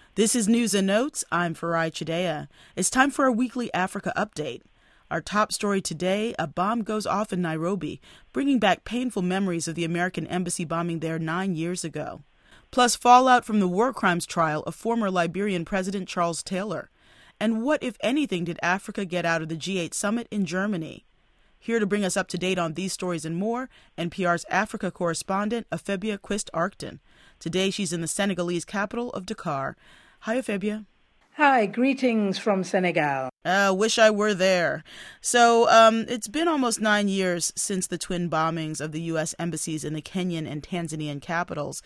This is News and Notes. I'm Farai Chidea. It's time for a weekly Africa update. Our top story today, a bomb goes off in Nairobi, bringing back painful memories of the American embassy bombing there 9 years ago. Plus, fallout from the war crimes trial of former Liberian President Charles Taylor. And what, if anything, did Africa get out of the G8 summit in Germany? Here to bring us up to date on these stories and more, NPR's Africa correspondent, Afebia Quist-Arcton. Today, she's in the Senegalese capital of Dakar. Hi, Afebia. Hi, greetings from Senegal. Wish I were there. So, it's been almost 9 years since the twin bombings of the U.S. embassies in the Kenyan and Tanzanian capitals.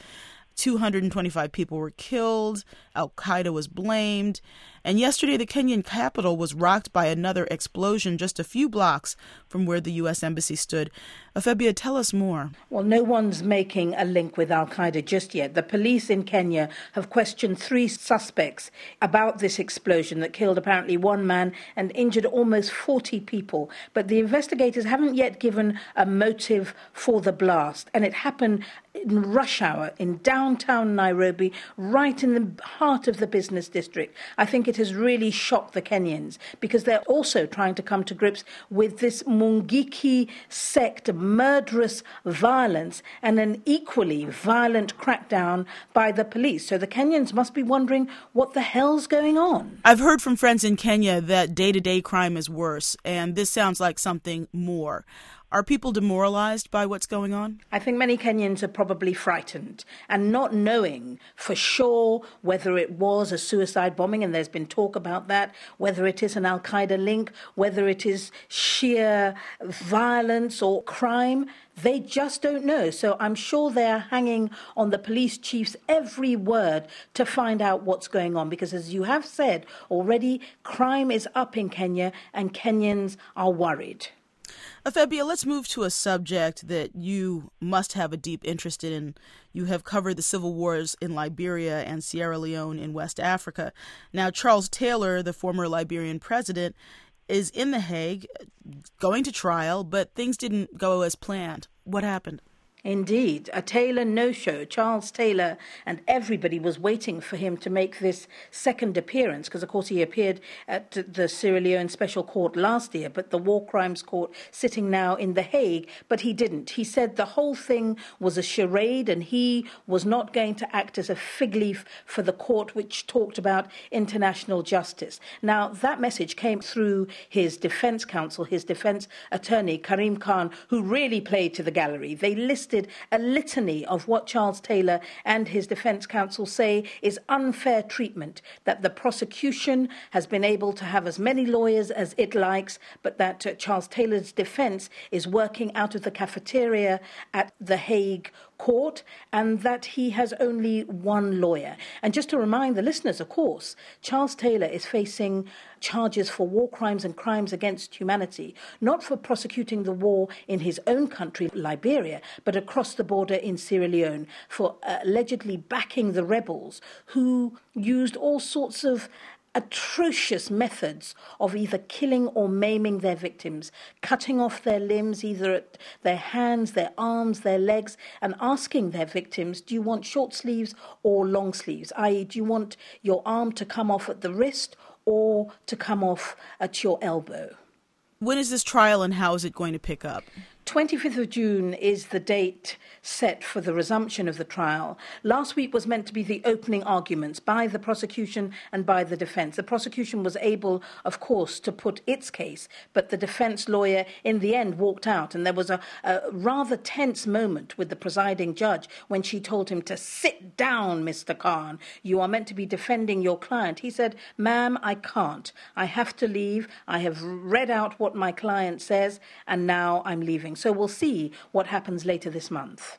225 people were killed, Al-Qaeda was blamed, and yesterday the Kenyan capital was rocked by another explosion just a few blocks from where the U.S. embassy stood. Afebia, tell us more. Well, no one's making a link with Al-Qaeda just yet. The police in Kenya have questioned 3 suspects about this explosion that killed apparently 1 man and injured almost 40 people. But the investigators haven't yet given a motive for the blast, and it happened in rush hour in downtown Nairobi, right in the heart of the business district. I think it has really shocked the Kenyans because they're also trying to come to grips with this Mungiki sect, murderous violence, and an equally violent crackdown by the police. So the Kenyans must be wondering what the hell's going on. I've heard from friends in Kenya that day-to-day crime is worse, and this sounds like something more. Are people demoralized by what's going on? I think many Kenyans are probably frightened and not knowing for sure whether it was a suicide bombing, and there's been talk about that, whether it is an Al-Qaeda link, whether it is sheer violence or crime. They just don't know. So I'm sure they're hanging on the police chief's every word to find out what's going on. Because as you have said already, crime is up in Kenya and Kenyans are worried. Afebia, let's move to a subject that you must have a deep interest in. You have covered the civil wars in Liberia and Sierra Leone in West Africa. Now, Charles Taylor, the former Liberian president, is in The Hague, going to trial, but things didn't go as planned. What happened? Indeed, a Taylor no-show. Charles Taylor and everybody was waiting for him to make this second appearance because, of course, he appeared at the Sierra Leone Special Court last year, but the War Crimes Court sitting now in The Hague, but he didn't. He said the whole thing was a charade and he was not going to act as a fig leaf for the court which talked about international justice. Now, that message came through his defense counsel, his defense attorney, Karim Khan, who really played to the gallery. They listed a litany of what Charles Taylor and his defense counsel say is unfair treatment, that the prosecution has been able to have as many lawyers as it likes, but that Charles Taylor's defense is working out of the cafeteria at The Hague court, and that he has only 1 lawyer. And just to remind the listeners, of course, Charles Taylor is facing charges for war crimes and crimes against humanity, not for prosecuting the war in his own country, Liberia, but across the border in Sierra Leone, for allegedly backing the rebels who used all sorts of atrocious methods of either killing or maiming their victims, cutting off their limbs, either at their hands, their arms, their legs, and asking their victims, do you want short sleeves or long sleeves? i.e., do you want your arm to come off at the wrist or to come off at your elbow? When is this trial and how is it going to pick up? 25th of June is the date set for the resumption of the trial. Last week was meant to be the opening arguments by the prosecution and by the defense. The prosecution was able, of course, to put its case, but the defense lawyer in the end walked out, and there was a rather tense moment with the presiding judge when she told him to sit down, Mr. Khan. You are meant to be defending your client. He said, ma'am, I can't. I have to leave. I have read out what my client says, and now I'm leaving. So we'll see what happens later this month.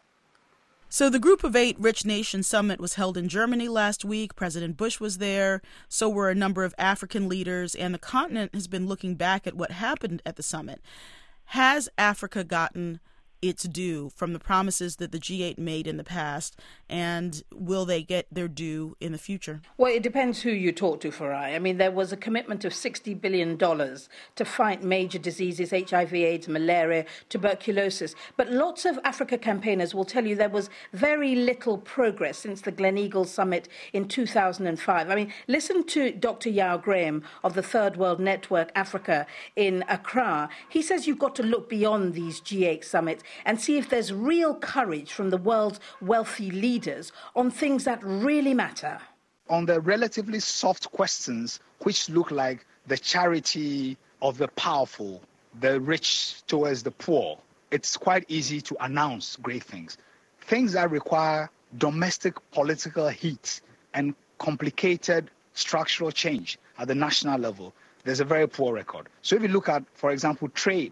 So the Group of 8 Rich Nations Summit was held in Germany last week. President Bush was there. So were a number of African leaders. And the continent has been looking back at what happened at the summit. Has Africa gotten its due from the promises that the G8 made in the past, and will they get their due in the future? Well, it depends who you talk to, Farai. I mean, there was a commitment of $60 billion to fight major diseases, HIV, AIDS, malaria, tuberculosis. But lots of Africa campaigners will tell you there was very little progress since the Gleneagles Summit in 2005. I mean, listen to Dr. Yao Graham of the Third World Network Africa in Accra. He says you've got to look beyond these G8 summits and see if there's real courage from the world's wealthy leaders on things that really matter. On the relatively soft questions, which look like the charity of the powerful, the rich towards the poor, it's quite easy to announce great things. Things that require domestic political heat and complicated structural change at the national level, there's a very poor record. So if you look at, for example, trade,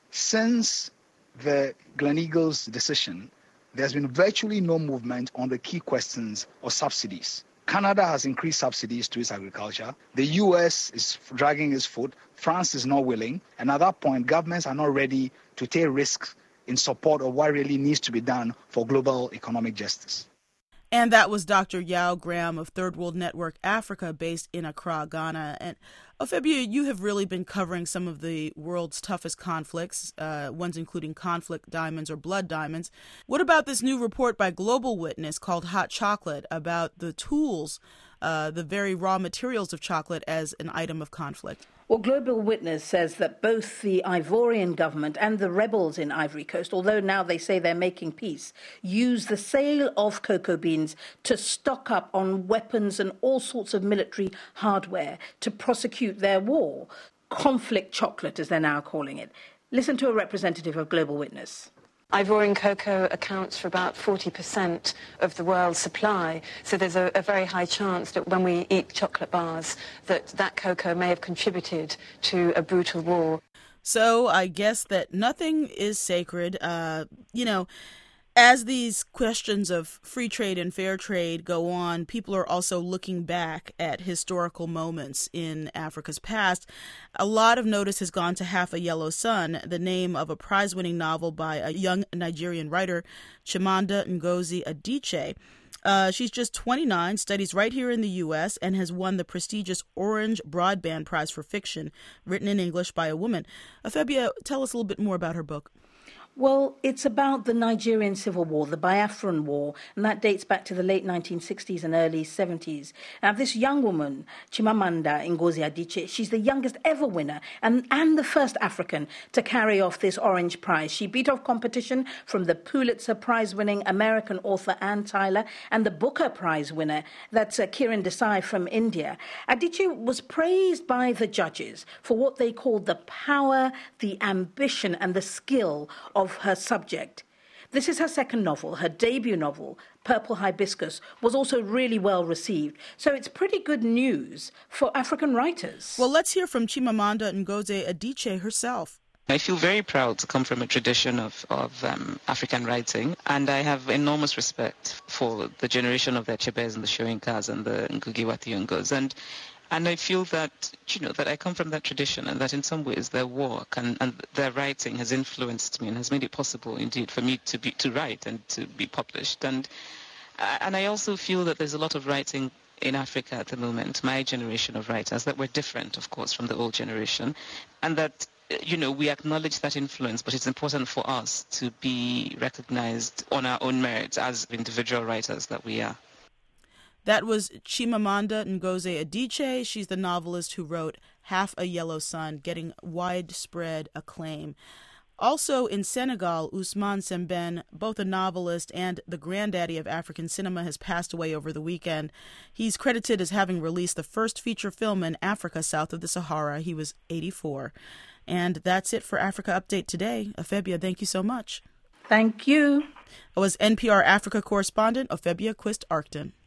since the Gleneagles decision, there's been virtually no movement on the key questions of subsidies. Canada has increased subsidies to its agriculture. The US is dragging its foot. France is not willing. And at that point, governments are not ready to take risks in support of what really needs to be done for global economic justice. And that was Dr. Yao Graham of Third World Network Africa, based in Accra, Ghana. And Ofebia, you have really been covering some of the world's toughest conflicts, ones including conflict diamonds or blood diamonds. What about this new report by Global Witness called Hot Chocolate about the tools, the very raw materials of chocolate as an item of conflict? Well, Global Witness says that both the Ivorian government and the rebels in Ivory Coast, although now they say they're making peace, use the sale of cocoa beans to stock up on weapons and all sorts of military hardware to prosecute their war. Conflict chocolate, as they're now calling it. Listen to a representative of Global Witness. Ivorian cocoa accounts for about 40% of the world's supply, so there's a very high chance that when we eat chocolate bars, that cocoa may have contributed to a brutal war. So I guess that nothing is sacred. As these questions of free trade and fair trade go on, people are also looking back at historical moments in Africa's past. A lot of notice has gone to Half a Yellow Sun, the name of a prize-winning novel by a young Nigerian writer, Chimamanda Ngozi Adichie. She's just 29, studies right here in the U.S., and has won the prestigious Orange Broadband Prize for Fiction, written in English by a woman. Ofebia, tell us a little bit more about her book. Well, it's about the Nigerian Civil War, the Biafran War, and that dates back to the late 1960s and early 70s. Now, this young woman, Chimamanda Ngozi Adichie, she's the youngest ever winner and the first African to carry off this Orange Prize. She beat off competition from the Pulitzer Prize-winning American author Ann Tyler and the Booker Prize winner, that's Kiran Desai from India. Adichie was praised by the judges for what they called the power, the ambition, and the skill of her subject. This is her second novel. Her debut novel, Purple Hibiscus, was also really well received. So it's pretty good news for African writers. Well, let's hear from Chimamanda Ngozi Adichie herself. I feel very proud to come from a tradition of African writing, and I have enormous respect for the generation of the Achebes and the Soyinkas and the Ngugi wa Thiong'os. And I feel that, that I come from that tradition, and that in some ways their work and their writing has influenced me and has made it possible, indeed, for me to write and to be published. And I also feel that there's a lot of writing in Africa at the moment, my generation of writers, that were different, of course, from the old generation, and that, we acknowledge that influence, but it's important for us to be recognized on our own merits as individual writers that we are. That was Chimamanda Ngozi Adichie. She's the novelist who wrote Half a Yellow Sun, getting widespread acclaim. Also in Senegal, Ousmane Sembène, both a novelist and the granddaddy of African cinema, has passed away over the weekend. He's credited as having released the first feature film in Africa south of the Sahara. He was 84. And that's it for Africa Update today. Ofebia, thank you so much. Thank you. I was NPR Africa correspondent Ofebia Quist-Arcton.